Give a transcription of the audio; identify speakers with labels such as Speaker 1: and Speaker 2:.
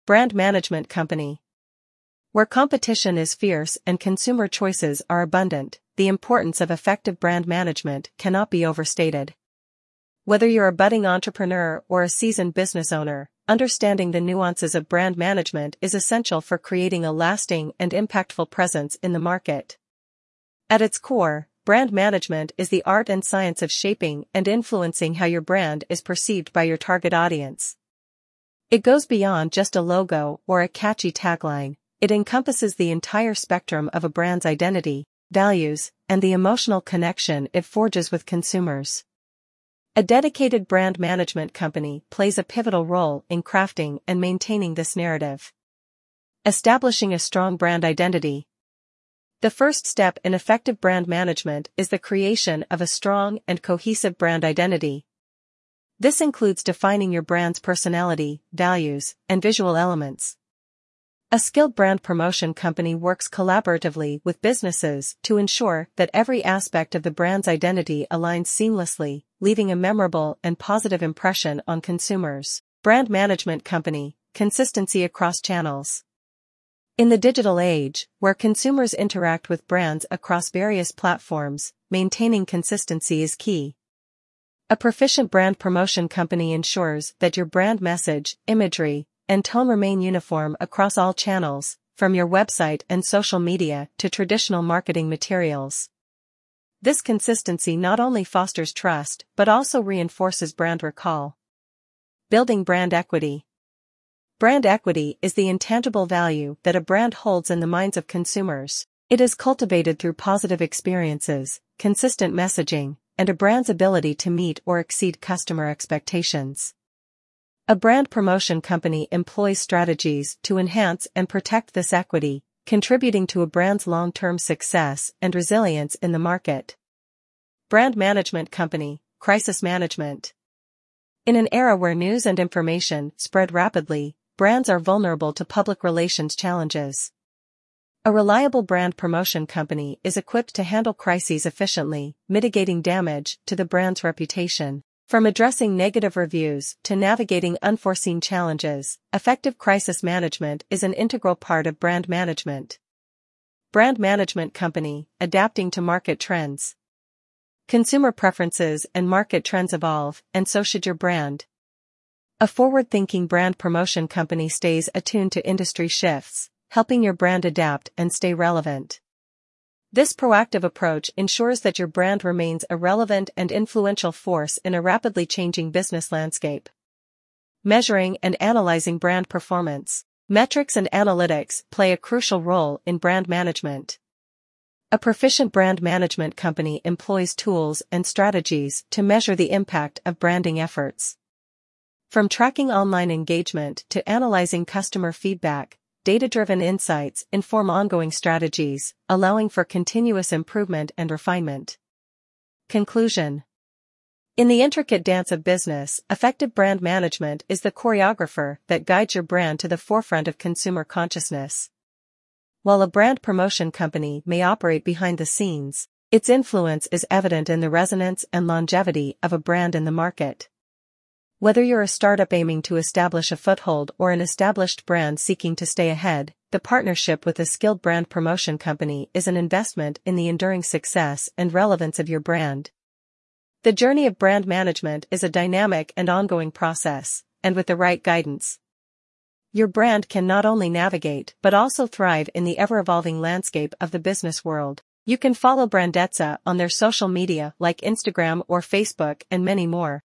Speaker 1: Brand management company. Where competition is fierce and consumer choices are abundant, the importance of effective brand management cannot be overstated. Whether you're a budding entrepreneur or a seasoned business owner, understanding the nuances of brand management is essential for creating a lasting and impactful presence in the market. At its core, brand management is the art and science of shaping and influencing how your brand is perceived by your target audience. It goes beyond just a logo or a catchy tagline. It encompasses the entire spectrum of a brand's identity, values, and the emotional connection it forges with consumers. A dedicated brand management company plays a pivotal role in crafting and maintaining this narrative. Establishing a strong brand identity. The first step in effective brand management is the creation of a strong and cohesive brand identity. This includes defining your brand's personality, values, and visual elements. A skilled brand promotion company works collaboratively with businesses to ensure that every aspect of the brand's identity aligns seamlessly, leaving a memorable and positive impression on consumers. Brand management company, consistency across channels. In the digital age, where consumers interact with brands across various platforms, maintaining consistency is key. A proficient brand promotion company ensures that your brand message, imagery, and tone remain uniform across all channels, from your website and social media to traditional marketing materials. This consistency not only fosters trust but also reinforces brand recall. Building brand equity. Brand equity is the intangible value that a brand holds in the minds of consumers. It is cultivated through positive experiences, consistent messaging, and a brand's ability to meet or exceed customer expectations. A brand promotion company employs strategies to enhance and protect this equity, contributing to a brand's long-term success and resilience in the market. Brand management company, crisis management. In an era where news and information spread rapidly, brands are vulnerable to public relations challenges. A reliable brand promotion company is equipped to handle crises efficiently, mitigating damage to the brand's reputation. From addressing negative reviews to navigating unforeseen challenges, effective crisis management is an integral part of brand management. Brand management company, adapting to market trends. Consumer preferences and market trends evolve, and so should your brand. A forward-thinking brand promotion company stays attuned to industry shifts, helping your brand adapt and stay relevant. This proactive approach ensures that your brand remains a relevant and influential force in a rapidly changing business landscape. Measuring and analyzing brand performance. Metrics and analytics play a crucial role in brand management. A proficient brand management company employs tools and strategies to measure the impact of branding efforts. From tracking online engagement to analyzing customer feedback, data-driven insights inform ongoing strategies, allowing for continuous improvement and refinement. Conclusion. In the intricate dance of business, effective brand management is the choreographer that guides your brand to the forefront of consumer consciousness. While a brand promotion company may operate behind the scenes, its influence is evident in the resonance and longevity of a brand in the market. Whether you're a startup aiming to establish a foothold or an established brand seeking to stay ahead, the partnership with a skilled brand promotion company is an investment in the enduring success and relevance of your brand. The journey of brand management is a dynamic and ongoing process, and with the right guidance, your brand can not only navigate but also thrive in the ever-evolving landscape of the business world. You can follow Brandezza on their social media like Instagram or Facebook and many more.